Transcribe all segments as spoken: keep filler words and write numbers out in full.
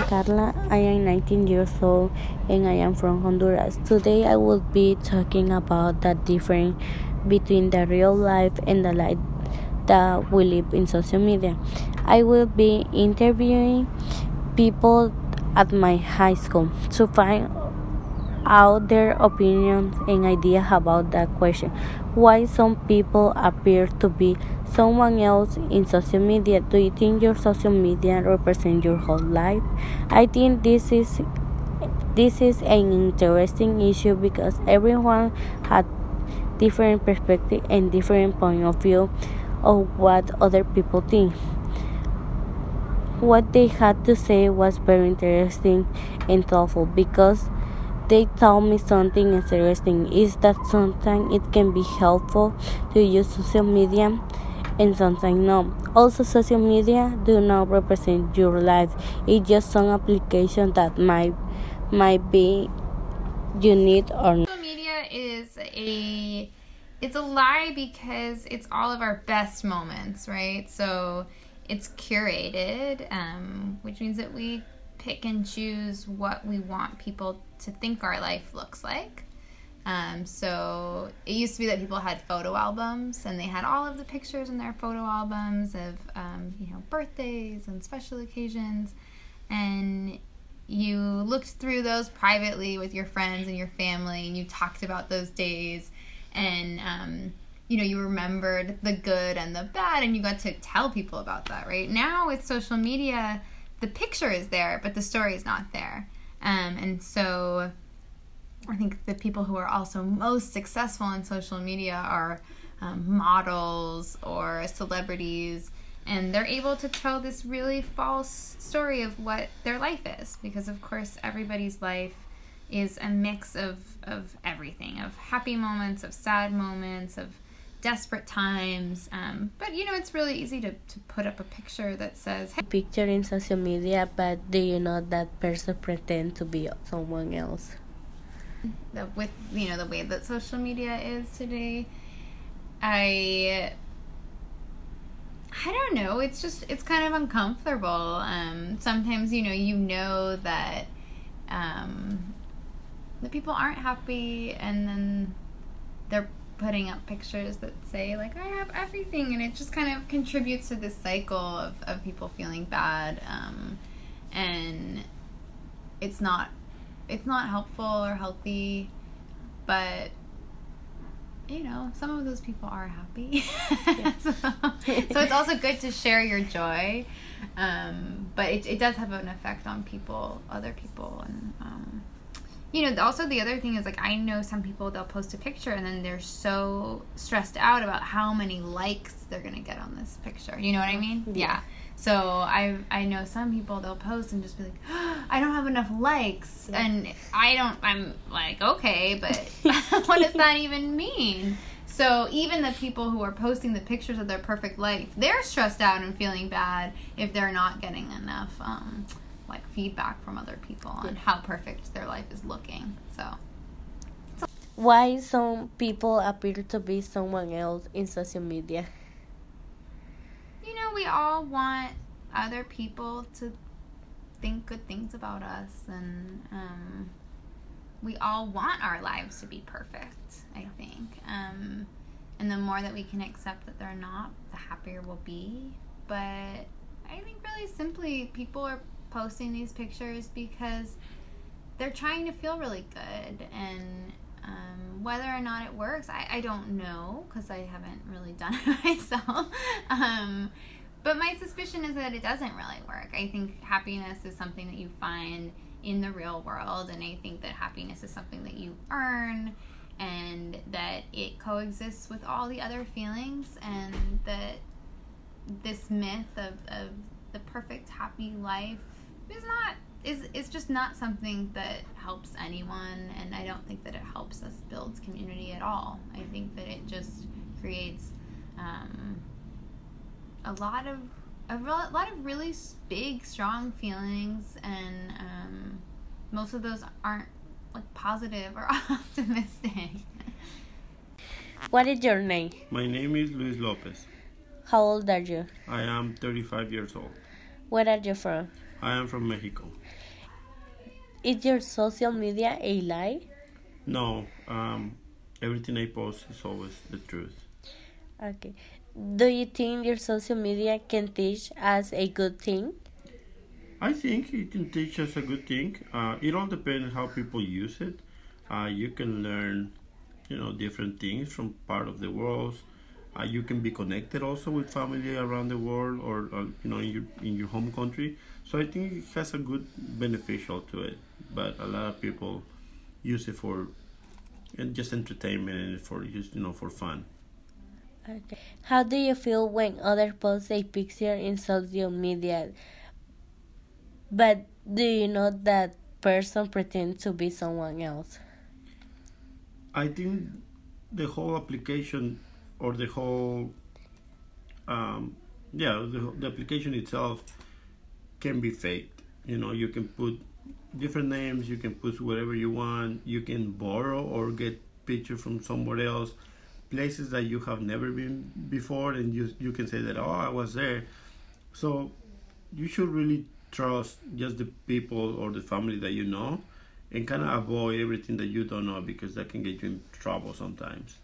Carla. I am nineteen years old and I am from Honduras. Today I will be talking about the difference between the real life and the life that we live in social media. I will be interviewing people at my high school to find out their opinions and ideas about that question. Why some people appear to be someone else in social media? Do you think your social media represents your whole life? I think this is this is an interesting issue because everyone had different perspective and different point of view of what other people think. What they had to say was very interesting and thoughtful because they told me something interesting is that sometimes it can be helpful to use social media and sometimes no. Also, social media do not represent your life. It's just some application that might might be you need or not. Social media is a it's a lie because it's all of our best moments, right? So it's curated, um, which means that we pick and choose what we want people to think our life looks like. Um, so it used to be that people had photo albums and they had all of the pictures in their photo albums of um, you know birthdays and special occasions, and you looked through those privately with your friends and your family and you talked about those days, and um, you know you remembered the good and the bad and you got to tell people about that. Right now with social media, the picture is there, but the story is not there. Um, and so I think the people who are also most successful in social media are um, models or celebrities, and they're able to tell this really false story of what their life is, because of course everybody's life is a mix of, of everything, of happy moments, of sad moments, of desperate times, um, but you know it's really easy to, to put up a picture that says hey. Picture in social media, but do you know that person pretend to be someone else? The, with you know the way that social media is today, I I don't know, it's just it's kind of uncomfortable. Um, sometimes you know you know that um, the people aren't happy, and then they're putting up pictures that say like I have everything, and it just kind of contributes to this cycle of, of people feeling bad, um, and it's not it's not helpful or healthy, but you know some of those people are happy. Yeah. so, so it's also good to share your joy, um, but it, it does have an effect on people other people, and um, you know, also the other thing is, like, I know some people, they'll post a picture and then they're so stressed out about how many likes they're going to get on this picture. You know what I mean? Yeah. Yeah. So I I know some people, they'll post and just be like, oh, I don't have enough likes. Yeah. And I don't, I'm like, okay, but what does that even mean? So even the people who are posting the pictures of their perfect life, they're stressed out and feeling bad if they're not getting enough um like feedback from other people on how perfect their life is looking. So why some people appear to be someone else in social media? You know, we all want other people to think good things about us, and um, we all want our lives to be perfect, I think. Um, and the more that we can accept that they're not, the happier we'll be. But I think really simply, people are posting these pictures because they're trying to feel really good, and um, whether or not it works, I, I don't know, because I haven't really done it myself, um, but my suspicion is that it doesn't really work. I think happiness is something that you find in the real world, and I think that happiness is something that you earn, and that it coexists with all the other feelings, and that this myth of, of the perfect happy life is not is is just not something that helps anyone, and I don't think that it helps us build community at all. I think that it just creates um, a lot of a re- lot of really big, strong feelings, and um, most of those aren't like positive or optimistic. What is your name? My name is Luis Lopez. How old are you? I am thirty-five years old. Where are you from? I am from Mexico. Is your social media a lie? No, um, everything I post is always the truth. Okay. Do you think your social media can teach us a good thing? I think it can teach us a good thing. Uh, it all depends how people use it. Uh, you can learn, you know, different things from part of the world. Uh, you can be connected also with family around the world, or, or you know, in your in your home country. So I think it has a good beneficial to it. But a lot of people use it for and just entertainment and for just you know for fun. Okay. How do you feel when others post a picture in social media, but do you know that person pretends to be someone else? I think the whole application or the whole um, yeah the, the application itself can be faked. You know, you can put different names, you can put whatever you want, you can borrow or get picture from somewhere else, places that you have never been before, and you you can say that, oh, I was there. So you should really trust just the people or the family that you know, and kind of avoid everything that you don't know, because that can get you in trouble sometimes.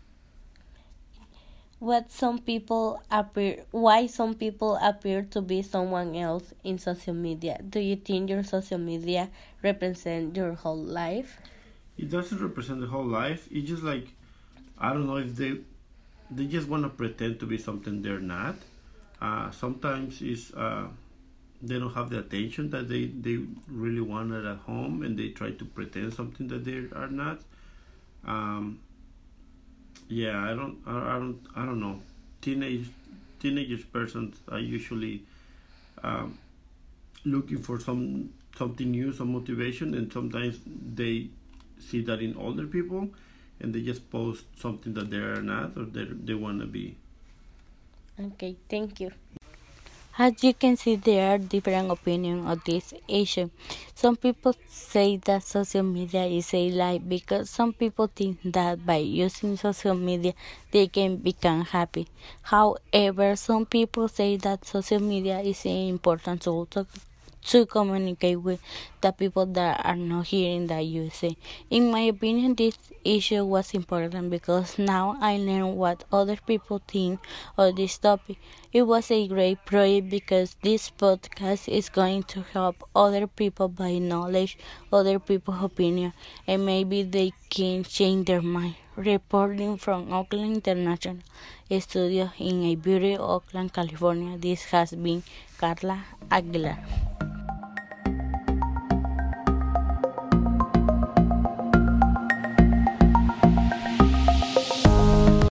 What some people appear why some people appear to be someone else in social media? Do you think your social media represent your whole life? It doesn't represent the whole life. It's just like, I don't know if they they just want to pretend to be something they're not. Uh, sometimes it's uh, they don't have the attention that they, they really wanted at home, and they try to pretend something that they are not. Um, yeah, I don't, I, I don't, I don't know. Teenage teenagers persons are usually um, looking for some something new, some motivation, and sometimes they see that in older people, and they just post something that they are not or they they want to be. Okay, thank you. As you can see, there are different opinions on this issue. Some people say that social media is a lie because some people think that by using social media they can become happy. However, some people say that social media is an important tool to, to communicate with the people that are not here in the U S A. In my opinion, this issue was important because now I learn what other people think of this topic. It was a great project because this podcast is going to help other people by knowledge, other people's opinion, and maybe they can change their mind. Reporting from Oakland International Studio in a beautiful Oakland, California, this has been Carla Aguilar.